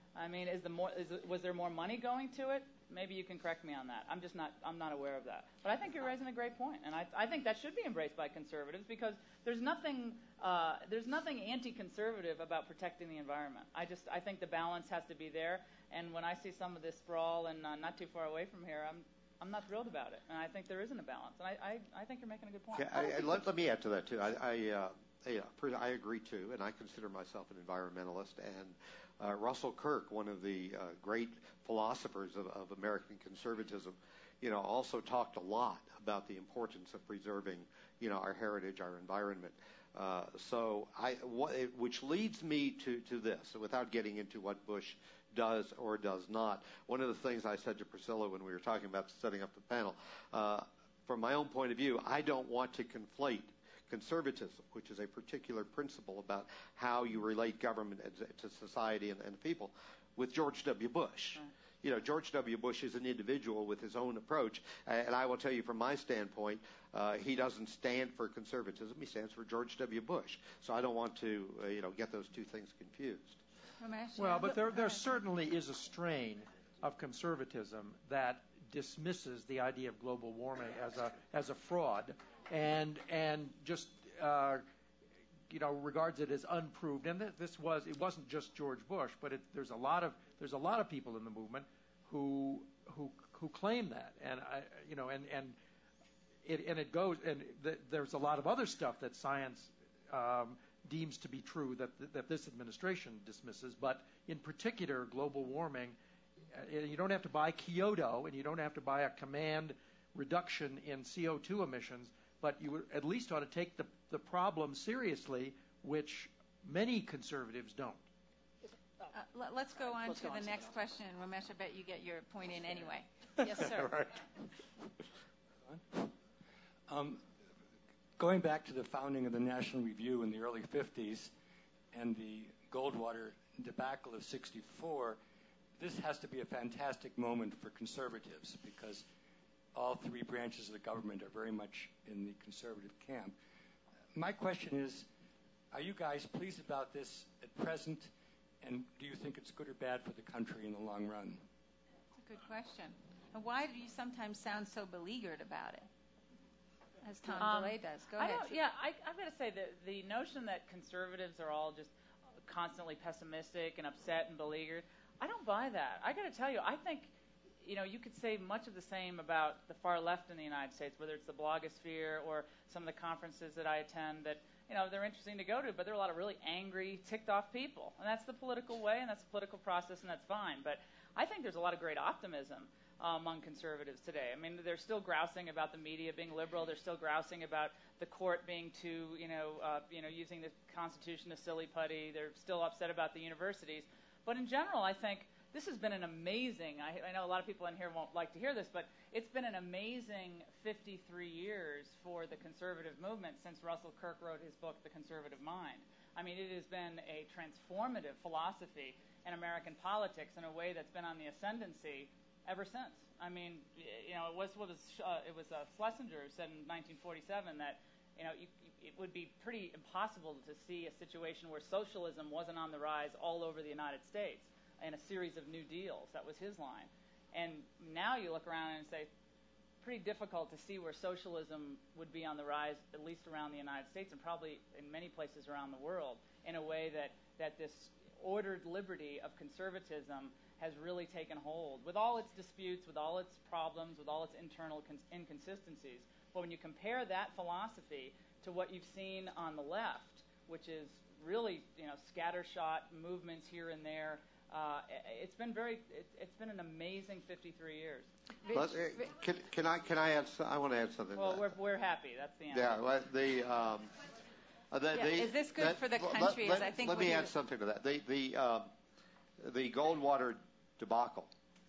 Was there more money going to it? Maybe you can correct me on that. I'm not aware of that. But I think you're raising a great point, and I think that should be embraced by conservatives because there's nothing anti-conservative about protecting the environment. I think the balance has to be there. And when I see some of this sprawl and not too far away from here, I'm not thrilled about it, and I think there isn't a balance. And I think you're making a good point. Let me add to that too. I agree too, and I consider myself an environmentalist. And Russell Kirk, one of the great philosophers of American conservatism, also talked a lot about the importance of preserving, our heritage, our environment. Which leads me to this, without getting into what Bush does or does not. One of the things I said to Priscilla when we were talking about setting up the panel, from my own point of view, I don't want to conflate conservatism, which is a particular principle about how you relate government to society and the people, with George W. Bush. George W. Bush is an individual with his own approach, and I will tell you from my standpoint, he doesn't stand for conservatism. He stands for George W. Bush. So I don't want to, get those two things confused. Well, but there certainly is a strain of conservatism that dismisses the idea of global warming as a fraud, and just regards it as unproved. And it wasn't just George Bush, but there's a lot of people in the movement who claim that, there's a lot of other stuff that science deems to be true that this administration dismisses, but in particular global warming. You don't have to buy Kyoto, and you don't have to buy a command reduction in CO2 emissions, but you at least ought to take the problem seriously, which many conservatives don't. Let's go on to the next question. Ramesh, I bet you get your point in anyway. Yes, sir. Right. Going back to the founding of the National Review in the early 50s and the Goldwater debacle of 64, this has to be a fantastic moment for conservatives because all three branches of the government are very much in the conservative camp. My question is, are you guys pleased about this at present, and do you think it's good or bad for the country in the long run? That's a good question. And why do you sometimes sound so beleaguered about it? As Tom DeLay does. Go ahead. I've got to say that the notion that conservatives are all just constantly pessimistic and upset and beleaguered, I don't buy that. I got to tell you, I think, you could say much of the same about the far left in the United States, whether it's the blogosphere or some of the conferences that I attend that, they're interesting to go to, but there are a lot of really angry, ticked-off people. And that's the political way, and that's the political process, and that's fine. But I think there's a lot of great optimism among conservatives today. I mean, they're still grousing about the media being liberal. They're still grousing about the court being too, using the Constitution as silly putty. They're still upset about the universities. But in general, I think this has been an amazing, I know a lot of people in here won't like to hear this, but it's been an amazing 53 years for the conservative movement since Russell Kirk wrote his book, The Conservative Mind. I mean, it has been a transformative philosophy in American politics in a way that's been on the ascendancy ever since. I mean, it was Schlesinger who said in 1947 that it would be pretty impossible to see a situation where socialism wasn't on the rise all over the United States in a series of New Deals. That was his line. And now you look around and say, pretty difficult to see where socialism would be on the rise, at least around the United States and probably in many places around the world, in a way that this ordered liberty of conservatism has really taken hold, with all its disputes, with all its problems, with all its internal inconsistencies. But when you compare that philosophy to what you've seen on the left, which is really scattershot movements here and there, it's been an amazing 53 years. Can I add? I want to add something. Well, we're happy. That's the answer. Yeah. Is this good for the country? Let me add something to that. The Goldwater debacle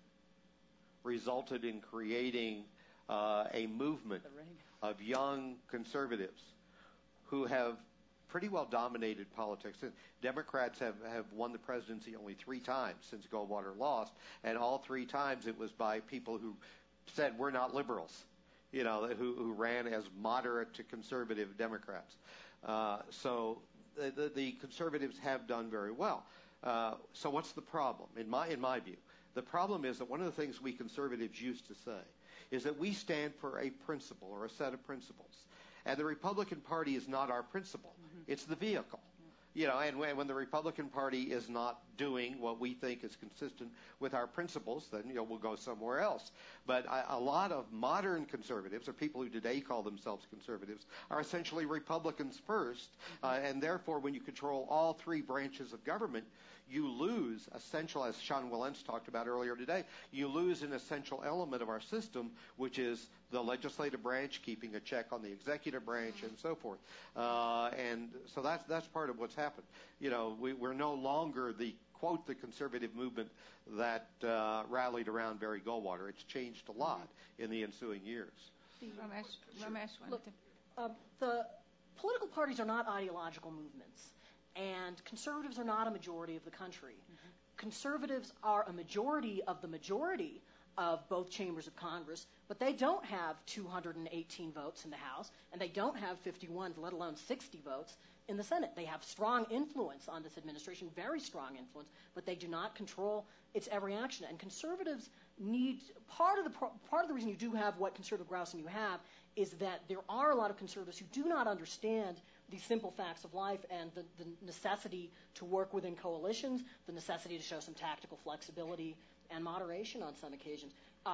resulted in creating a movement of young conservatives who have pretty well dominated politics. Democrats have won the presidency only 3 times since Goldwater lost, and all 3 times it was by people who said we're not liberals, who ran as moderate to conservative Democrats. So the conservatives have done very well. So what's the problem? In my view, the problem is that one of the things we conservatives used to say is that we stand for a principle or a set of principles. And the Republican Party is not our principle. Mm-hmm. It's the vehicle. And when the Republican Party is not doing what we think is consistent with our principles, then we'll go somewhere else. But a lot of modern conservatives, or people who today call themselves conservatives, are essentially Republicans first, and therefore when you control all 3 branches of government, you lose essential, as Sean Wilentz talked about earlier today, you lose an essential element of our system, which is the legislative branch keeping a check on the executive branch and so forth. And so that's part of what's happened. We're no longer the conservative movement that rallied around Barry Goldwater. It's changed a lot in the ensuing years. Look, the political parties are not ideological movements, and conservatives are not a majority of the country. Mm-hmm. Conservatives are a majority of the majority of both chambers of Congress, but they don't have 218 votes in the House, and they don't have 51, let alone 60 votes in the Senate. They have strong influence on this administration, very strong influence, but they do not control its every action. And conservatives need part of the reason you do have what conservative grousing you have is that there are a lot of conservatives who do not understand the simple facts of life and the necessity to work within coalitions, the necessity to show some tactical flexibility and moderation on some occasions.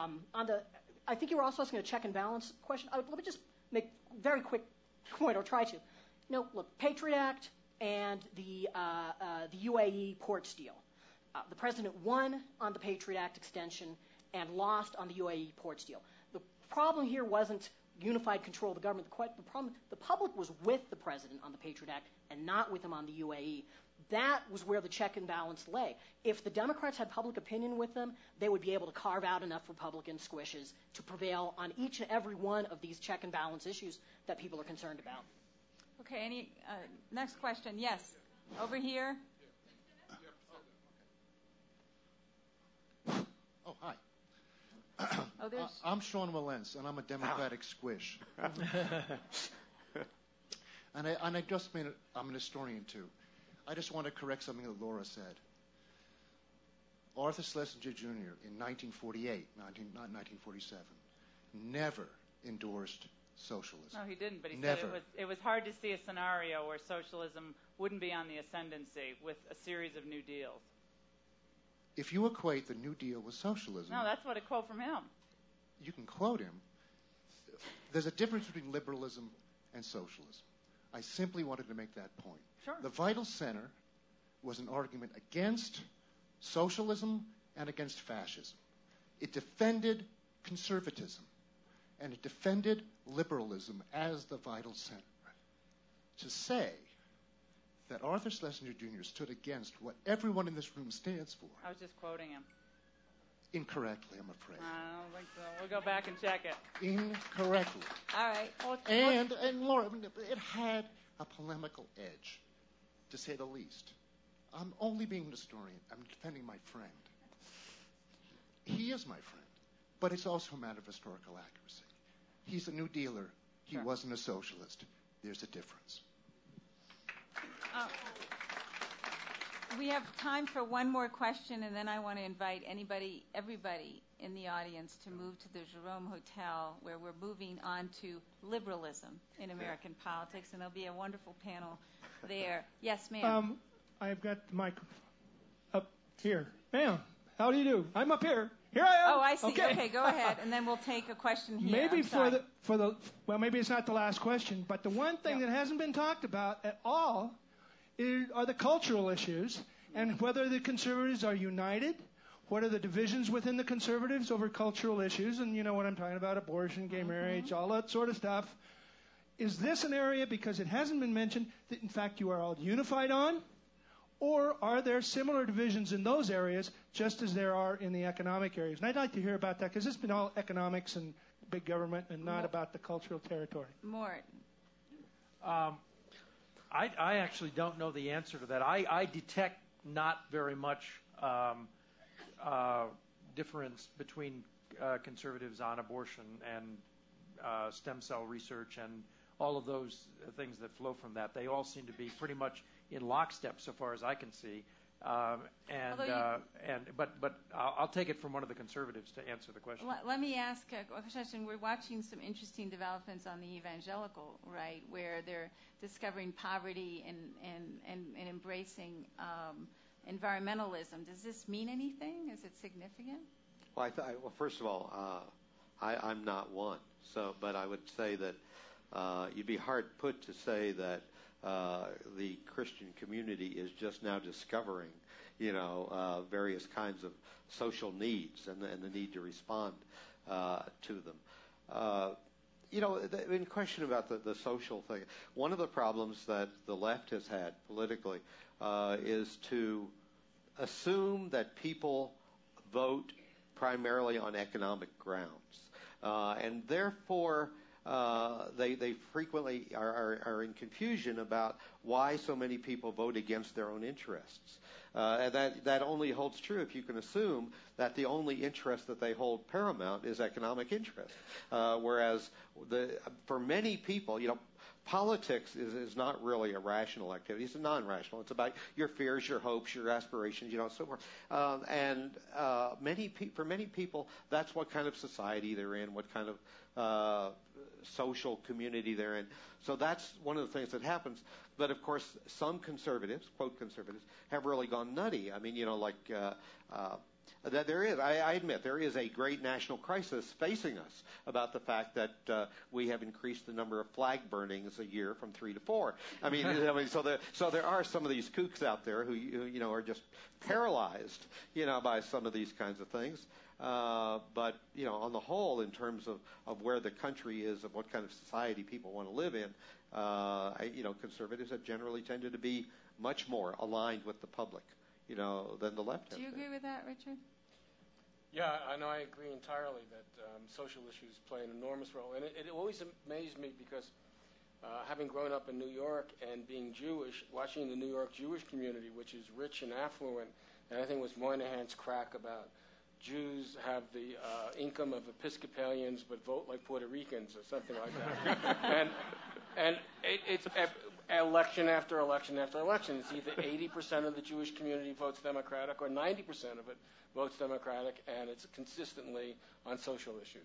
I think you were also asking a check and balance question. Let me just make a very quick point, or try to. Look, Patriot Act and the UAE ports deal. The president won on the Patriot Act extension and lost on the UAE ports deal. The problem here wasn't unified control of the government. The public was with the president on the Patriot Act and not with him on the UAE. That was where the check and balance lay. If the Democrats had public opinion with them, they would be able to carve out enough Republican squishes to prevail on each and every one of these check and balance issues that people are concerned about. Okay, any next question? Yes, over here. Oh, hi. I'm Sean Wilentz, and I'm a Democratic squish. and I just mean I'm an historian too. I just want to correct something that Laura said. Arthur Schlesinger Jr. in 1948, not 1947, never endorsed socialism. No, he didn't, but he never. said it was hard to see a scenario where socialism wouldn't be on the ascendancy with a series of New Deals. If you equate the New Deal with socialism... No, that's what a quote from him. You can quote him. There's a difference between liberalism and socialism. I simply wanted to make that point. Sure. The Vital Center was an argument against socialism and against fascism. It defended conservatism, and it defended liberalism as the Vital Center. To say that Arthur Schlesinger Jr. stood against what everyone in this room stands for... I was just quoting him. Incorrectly, I'm afraid. I don't think so. We'll go back and check it. Incorrectly. All right. And Laura, it had a polemical edge, to say the least. I'm only being an historian. I'm defending my friend. He is my friend, but it's also a matter of historical accuracy. He's a New Dealer. He wasn't a socialist. there's a difference. We have time for one more question, and then I want to invite everybody in the audience to move to the Jerome Hotel, where we're moving on to liberalism in American politics, and there'll be a wonderful panel there. Yes, ma'am. I've got the microphone up here. Ma'am, how do you do? I'm up here. Here I am. Oh, I see. Okay, go ahead, and then we'll take a question here. Maybe well, maybe it's not the last question, but the one thing that hasn't been talked about at all are the cultural issues and whether the conservatives are united. What are the divisions within the conservatives over cultural issues? And you know what I'm talking about, abortion, gay marriage, all that sort of stuff. Is this an area, because it hasn't been mentioned, that in fact you are all unified on? Or are there similar divisions in those areas just as there are in the economic areas? And I'd like to hear about that, because it's been all economics and big government and not about the cultural territory. Mort. I actually don't know the answer to that. I detect not very much difference between conservatives on abortion and stem cell research and all of those things that flow from that. They all seem to be pretty much in lockstep so far as I can see. But I'll take it from one of the conservatives to answer the question. Let me ask a question. We're watching some interesting developments on the evangelical right, where they're discovering poverty and embracing environmentalism. Does this mean anything? Is it significant? Well, first of all, I'm not one. But I would say that you'd be hard put to say that the Christian community is just now discovering, various kinds of social needs and the need to respond to them. In question about the social thing, one of the problems that the left has had politically is to assume that people vote primarily on economic grounds, and therefore they frequently are in confusion about why so many people vote against their own interests. And that only holds true if you can assume that the only interest that they hold paramount is economic interest. Whereas for many people, politics is not really a rational activity. It's a non-rational. It's about your fears, your hopes, your aspirations, so forth. And for many people, that's what kind of society they're in, what kind of social community they're in. So that's one of the things that happens. But, of course, some conservatives, quote conservatives, have really gone nutty. I mean, that there is, I admit, there is a great national crisis facing us about the fact that we have increased the number of flag burnings a year from 3 to 4. So there are some of these kooks out there who are just paralyzed, by some of these kinds of things. But on the whole, in terms of where the country is, of what kind of society people want to live in, conservatives have generally tended to be much more aligned with the public, than the left has. Do you agree with that, Richard? Yeah, I know. I agree entirely that social issues play an enormous role, and it always amazed me because having grown up in New York and being Jewish, watching the New York Jewish community, which is rich and affluent, and I think it was Moynihan's crack about Jews have the income of Episcopalians but vote like Puerto Ricans or something like that. and it's election after election after election. It's either 80% of the Jewish community votes Democratic or 90% of it votes Democratic, and it's consistently on social issues.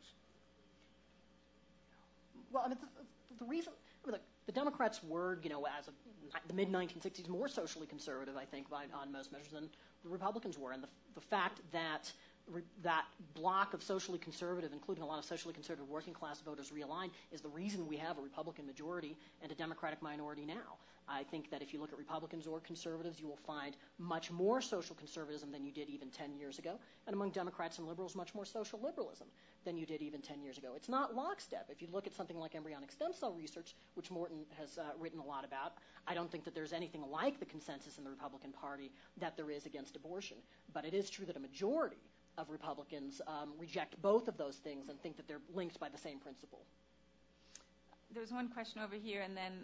Well, the reason the Democrats were, as of the mid-1960s, more socially conservative, I think, on most measures than the Republicans were. And the fact that that block of socially conservative, including a lot of socially conservative working class voters, realigned is the reason we have a Republican majority and a Democratic minority now. I think that if you look at Republicans or conservatives, you will find much more social conservatism than you did even 10 years ago, and among Democrats and liberals, much more social liberalism than you did even 10 years ago. It's not lockstep. If you look at something like embryonic stem cell research, which Morton has written a lot about, I don't think that there's anything like the consensus in the Republican Party that there is against abortion. But it is true that a majority of Republicans reject both of those things and think that they're linked by the same principle. There's one question over here, and then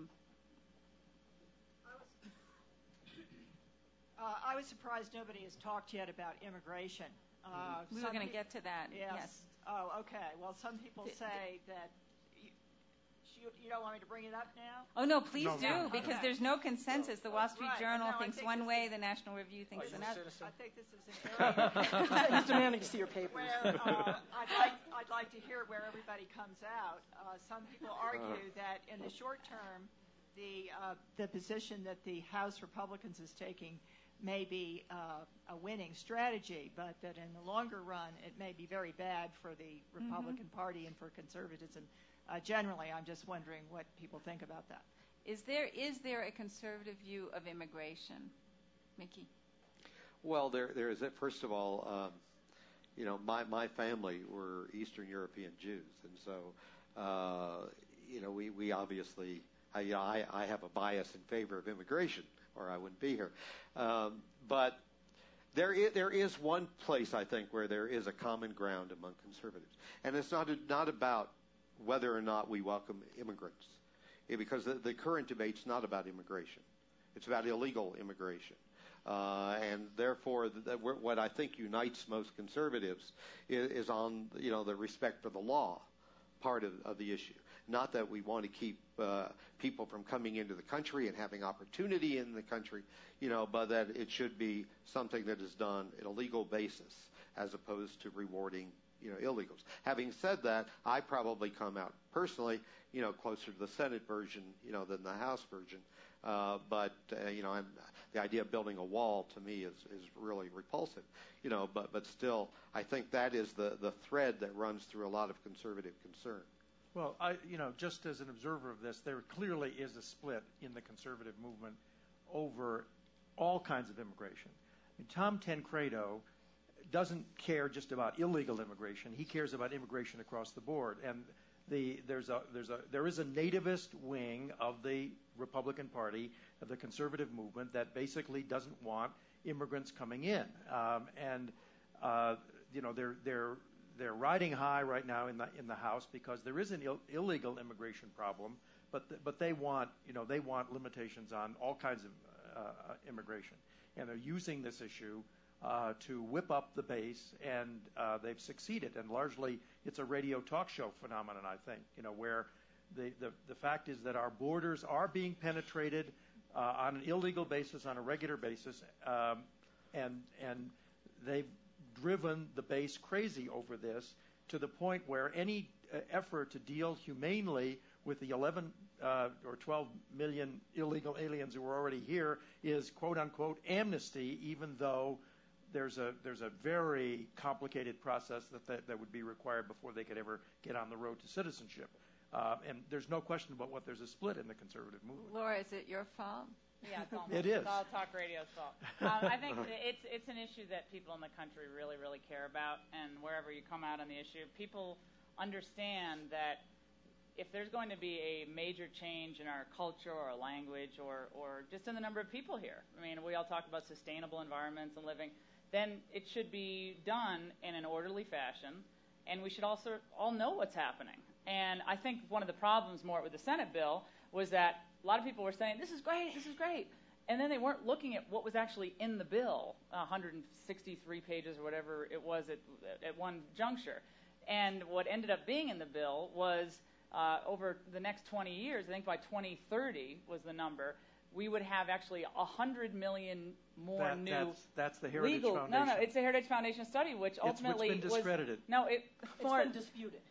I was surprised nobody has talked yet about immigration. We were going to get to that. Yes. Oh, okay. Well, some people say that You don't want me to bring it up now? Oh, no, please No, do, no. because Okay. there's no consensus. The Wall Street Right. Journal No, I thinks think one this way, is- the National Review thinks Are you a another. citizen? I think this is an area He's demanding to see your papers. where I'd like to hear where everybody comes out. Some people argue that in the short term, the position that the House Republicans is taking may be a winning strategy, but that in the longer run, it may be very bad for the Republican Party and for conservatism. Generally, I'm just wondering what people think about that. Is there a conservative view of immigration? Mickey? Well, there is. First of all, my family were Eastern European Jews, and so we obviously I have a bias in favor of immigration, or I wouldn't be here. But there is one place, I think, where there is a common ground among conservatives, and it's not about whether or not we welcome immigrants, because the current debate's not about immigration. It's about illegal immigration. And therefore, what I think unites most conservatives is on the respect for the law part of the issue. Not that we want to keep people from coming into the country and having opportunity in the country, but that it should be something that is done on a legal basis as opposed to rewarding illegals. Having said that, I probably come out personally, closer to the Senate version, than the House version. But the idea of building a wall to me is really repulsive. But still, I think that is the thread that runs through a lot of conservative concern. Well, just as an observer of this, there clearly is a split in the conservative movement over all kinds of immigration. Tom Tancredo doesn't care just about illegal immigration. He cares about immigration across the board. And there is a nativist wing of the Republican Party, of the conservative movement, that basically doesn't want immigrants coming in. They're riding high right now in the House because there is an illegal immigration problem, but they want limitations on all kinds of immigration, and they're using this issue to whip up the base, and they've succeeded. And largely, it's a radio talk show phenomenon, I think, where the fact is that our borders are being penetrated on an illegal basis, on a regular basis, and they've driven the base crazy over this to the point where any effort to deal humanely with the 11 or 12 million illegal aliens who are already here is quote-unquote amnesty, even though there's a very complicated process that would be required before they could ever get on the road to citizenship. And there's no question about what there's a split in the conservative movement. Laura, is it your fault? Yeah, It is. It's all talk radio's fault. I think it's an issue that people in the country really, really care about, and wherever you come out on the issue, people understand that if there's going to be a major change in our culture or language or just in the number of people here, I mean, we all talk about sustainable environments and living, then it should be done in an orderly fashion, and we should also all know what's happening. And I think one of the problems more with the Senate bill was that a lot of people were saying, this is great, and then they weren't looking at what was actually in the bill, 163 pages or whatever it was at one juncture. And what ended up being in the bill was over the next 20 years, I think by 2030 was the number, we would have actually 100 million more That's the Heritage legal. Foundation. No, it's the Heritage Foundation study, which ultimately it's been discredited. It's been disputed.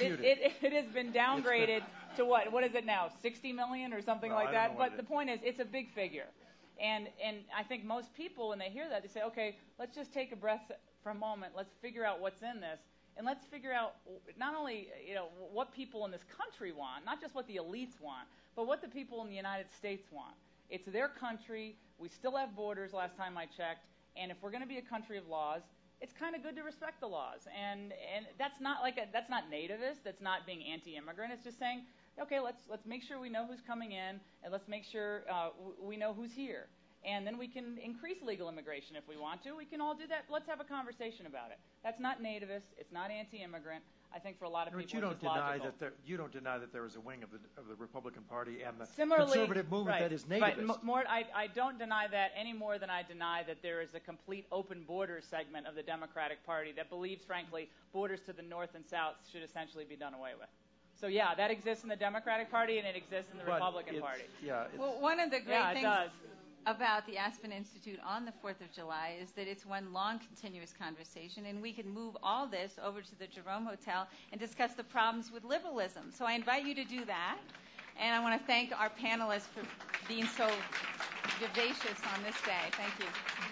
It has been downgraded to what is it now, 60 million or something like that? But the point is, it's a big figure, and I think most people, when they hear that, they say, okay, let's just take a breath for a moment. Let's figure out what's in this, and let's figure out not only what people in this country want, not just what the elites want, but what the people in the United States want. It's their country. We still have borders last time I checked. And if we're going to be a country of laws, it's kind of good to respect the laws. And that's not that's not nativist. That's not being anti-immigrant. It's just saying, okay, let's make sure we know who's coming in, and let's make sure we know who's here. And then we can increase legal immigration if we want to. We can all do that. Let's have a conversation about it. That's not nativist. It's not anti-immigrant. I think for a lot of people, you don't it's just logical. you don't deny that there is a wing of the Republican Party and the Similarly, conservative movement that is nativist. Right. Mort, I don't deny that any more than I deny that there is a complete open border segment of the Democratic Party that believes, frankly, borders to the north and south should essentially be done away with. So, yeah, that exists in the Democratic Party and it exists in the Republican Party. Yeah. Well, one of the great Yeah, it things does. about the Aspen Institute on the 4th of July is that it's one long, continuous conversation, and we can move all this over to the Jerome Hotel and discuss the problems with liberalism. So I invite you to do that, and I want to thank our panelists for being so vivacious on this day. Thank you.